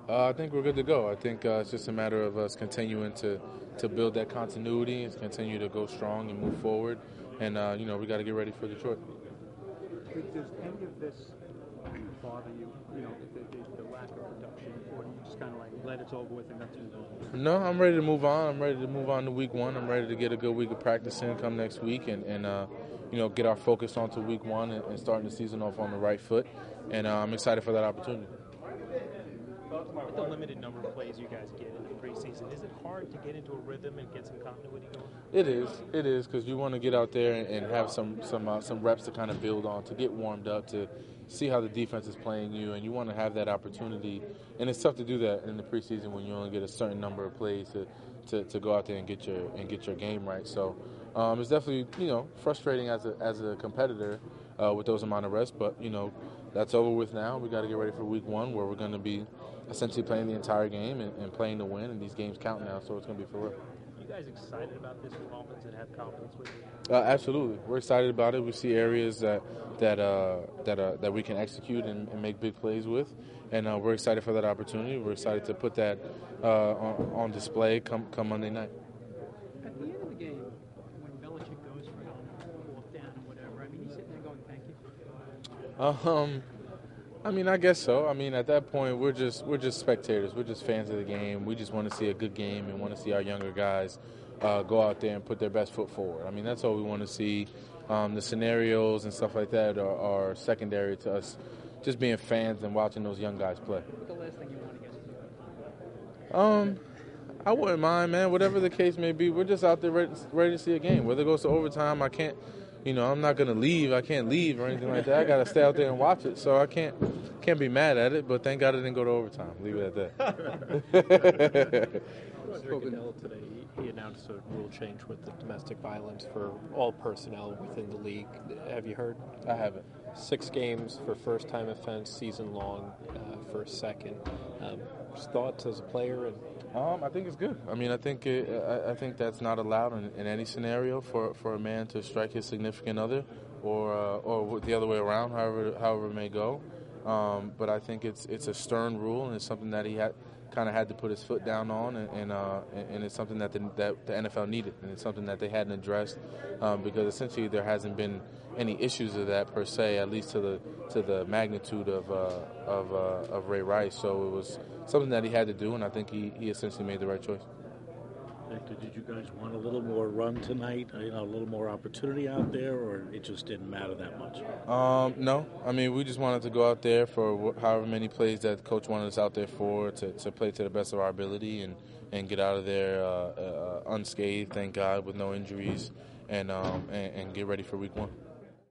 I think we're good to go. I think it's just a matter of us continuing to build that continuity and continue to go strong and move forward. And, we got to get ready for Detroit. Does any of this bother you, the lack of production, or do you just kind of like let it's over with and that's move on? No, I'm ready to move on. I'm ready to move on to week one. I'm ready to get a good week of practice in come next week and get our focus onto week one and starting the season off on the right foot. And I'm excited for that opportunity. With the limited number of plays you guys get in the preseason, is it hard to get into a rhythm and get some continuity going? It is, because you want to get out there and have some reps to kind of build on, to get warmed up, to see how the defense is playing you, and you want to have that opportunity. And it's tough to do that in the preseason when you only get a certain number of plays to go out there and get your game right. So it's definitely frustrating as a competitor with those amount of reps, but that's over with now. We got to get ready for week one, where we're going to be essentially playing the entire game and playing to win, and these games count now, so it's going to be for real. Are you guys excited about this offense and have confidence with it? Absolutely, we're excited about it. We see areas that we can execute and make big plays with, and we're excited for that opportunity. We're excited to put that on display come Monday night. At the end of the game, when Belichick goes for it on fourth down or whatever, I mean, he's sitting there going, "Thank you." I guess so. At that point, we're just spectators. We're just fans of the game. We just want to see a good game and want to see our younger guys go out there and put their best foot forward. That's all we want to see. The scenarios and stuff like that are secondary to us just being fans and watching those young guys play. What's the last thing you want to get? I wouldn't mind, man. Whatever the case may be, we're just out there ready to see a game. Whether it goes to overtime, I can't. I'm not going to leave. I can't leave or anything like that. I got to stay out there and watch it. So I can't be mad at it, but thank God it didn't go to overtime. Leave it at that. Roger Goodell today, he announced a rule change with the domestic violence for all personnel within the league. Have you heard? I haven't. 6 games for first-time offense, season long for a second. Just thoughts as a player? I think it's good. I think that's not allowed in any scenario for a man to strike his significant other, or the other way around, however it may go. But I think it's a stern rule, and it's something that he had to put his foot down on, and it's something that the NFL needed, and it's something that they hadn't addressed because essentially there hasn't been any issues of that per se, at least to the magnitude of Ray Rice. So it was something that he had to do, and I think he essentially made the right choice. Victor, did you guys want a little more run tonight? A little more opportunity out there, or it just didn't matter that much? No. We just wanted to go out there for however many plays that the coach wanted us out there for, to play to the best of our ability and get out of there unscathed, thank God, with no injuries, and get ready for week one.